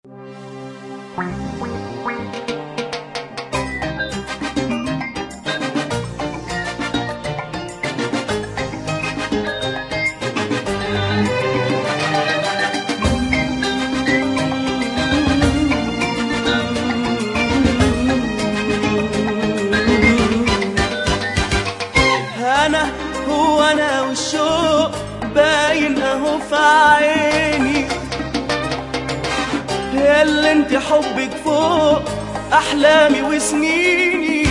أنا هو أنا والشوق باين أهو في عيني، ياللي انت حبك فوق أحلامي وسنيني.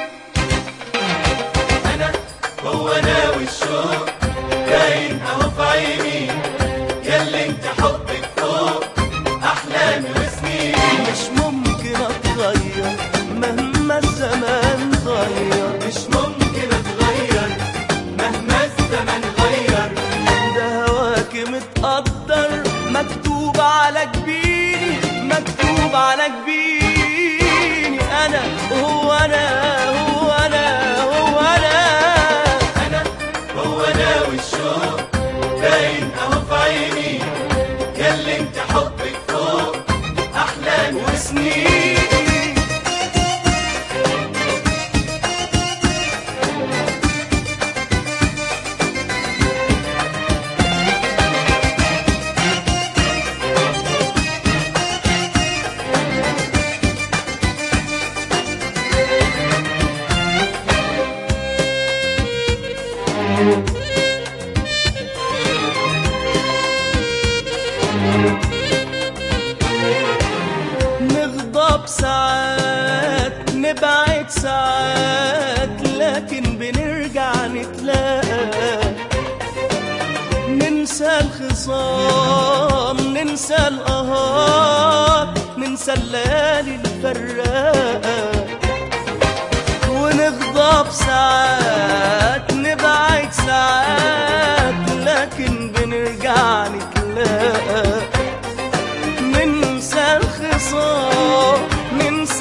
أنا هو أنا والشوق باين أهو في عيني، ياللي انت حبك فوق أحلامي وسنيني. مش ممكن أتغير مهما الزمان غير، مش ممكن أتغير مهما الزمن غير. ده هواكي متقدر مكتوب على جبيني، مكتوب على جبيني. أنا هو أنا هو أنا هو أنا. أنا هو أنا والشوق باين أهو في عيني، ياللي انت حبك فوق أحلامي وسنيني. نغضب ساعات نبعد ساعات، لكن بنرجع نتلاقى. ننسى الخصام ننسى القهات، ننسى الليالي الفراقة. ونغضب ساعات نبعد ساعات، لكن بنرجع نتلاقى. ننسى الخصام ننسى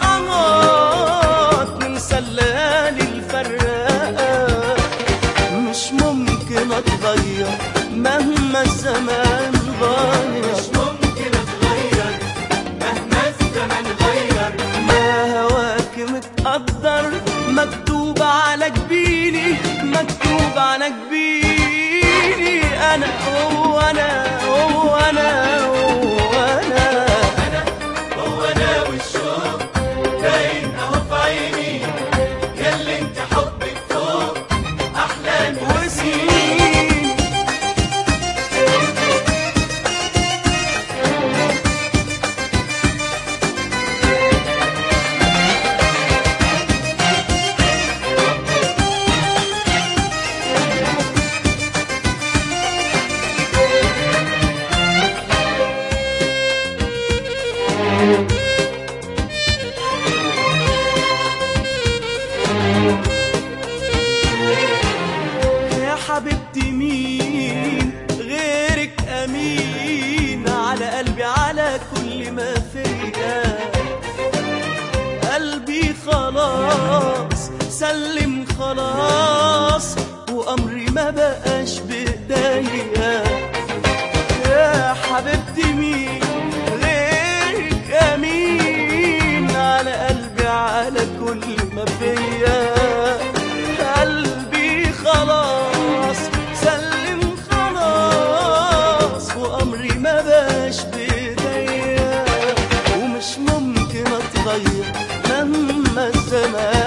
القمر، ننسى الليالي الفراقة. مش ممكن أتغير مهما الزمان غير، مش ممكن أتغير مهما الزمن غير. ما هواك متقدر مكتوب على جبيني، مكتوب على جبيني. أنا هو أنا هو أنا هو أنا. أنا هو أنا والشوق باين أهو في عيني، ياللي انت حبك فوق أحلامي وسنين. يا حبيبتي مين غيرك أمين على قلبي على كل ما فيا. قلبي خلاص سلم خلاص، وأمري ما بقاش بإيديا. يا حبيبتي مين غيرك أمين على قلبي على كل ما فيا. قلبي خلاص سلم خلاص، وأمري ما بقاش بإيديا. ومش ممكن أتغير مهما الزمان